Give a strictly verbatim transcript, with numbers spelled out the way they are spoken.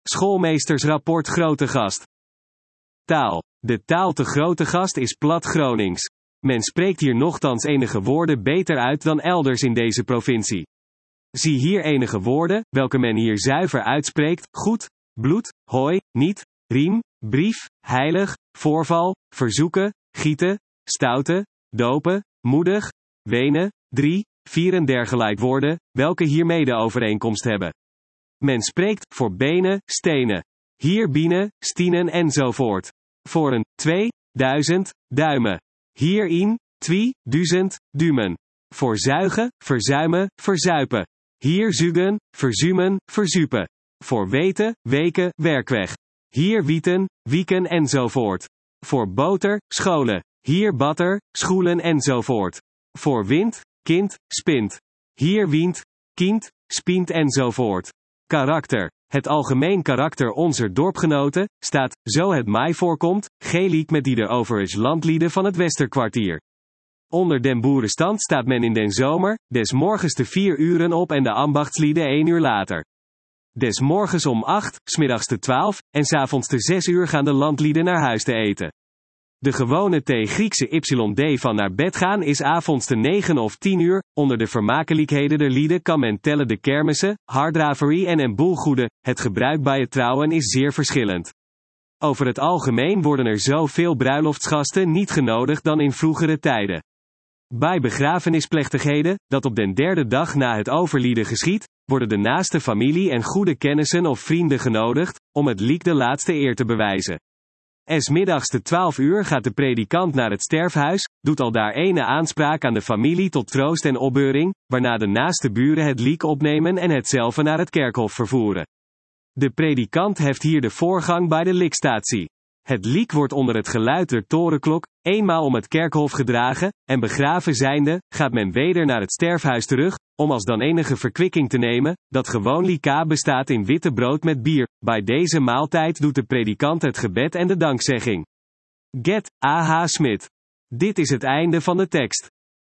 Schoolmeestersrapport Grootegast. Taal. De taal te Grootegast is plat Gronings. Men spreekt hier nochtans enige woorden beter uit dan elders in deze provincie. Zie hier enige woorden, welke men hier zuiver uitspreekt: goed, bloed, hooi, niet, riem, brief, heilig, voorval, verzoeken, gieten, stoute, dopen, moedig, wenen, drie, vier en dergelijke woorden, welke hiermede overeenkomst hebben. Men spreekt voor benen, stenen. Hier bienen, stienen enzovoort. Voor een, twee, duizend, duimen. Hierin, twee, duizend, duimen. Voor zuigen, verzuimen, verzuipen. Hier zugen, verzuimen, verzuipen. Voor weten, weken, werkweg. Hier wieten, wieken enzovoort. Voor boter, scholen. Hier batter, schoelen enzovoort. Voor wind, kind, spint. Hier wient, kind, spient enzovoort. Karakter. Het algemeen karakter onze dorpgenoten, staat, zo het mij voorkomt, gelijk met die der overigens landlieden van het Westerkwartier. Onder den boerenstand staat men in den zomer, des morgens te vier uren op en de ambachtslieden één uur later. Des morgens om acht, 's middags te twaalf, en 's avonds te zes uur gaan de landlieden naar huis te eten. De gewone T Griekse Y D van naar bed gaan is avonds te negen of tien uur, onder de vermakelijkheden der lieden kan men tellen de kermissen, harddravery en en boelgoeden, het gebruik bij het trouwen is zeer verschillend. Over het algemeen worden er zoveel bruiloftsgasten niet genodigd dan in vroegere tijden. Bij begrafenisplechtigheden, dat op den derde dag na het overlijden geschiedt, worden de naaste familie en goede kennissen of vrienden genodigd, om het liek de laatste eer te bewijzen. 'S middags te twaalf uur gaat de predikant naar het sterfhuis, doet aldaar ene aanspraak aan de familie tot troost en opbeuring, waarna de naaste buren het liek opnemen en hetzelve naar het kerkhof vervoeren. De predikant heft hier de voorgang bij de likstatie. Het liek wordt onder het geluid der torenklok, eenmaal om het kerkhof gedragen, en begraven zijnde, gaat men weder naar het sterfhuis terug, om als dan enige verkwikking te nemen, dat gewoon lika bestaat in witte brood met bier. Bij deze maaltijd doet de predikant het gebed en de dankzegging. Get, A H Smit. Dit is het einde van de tekst.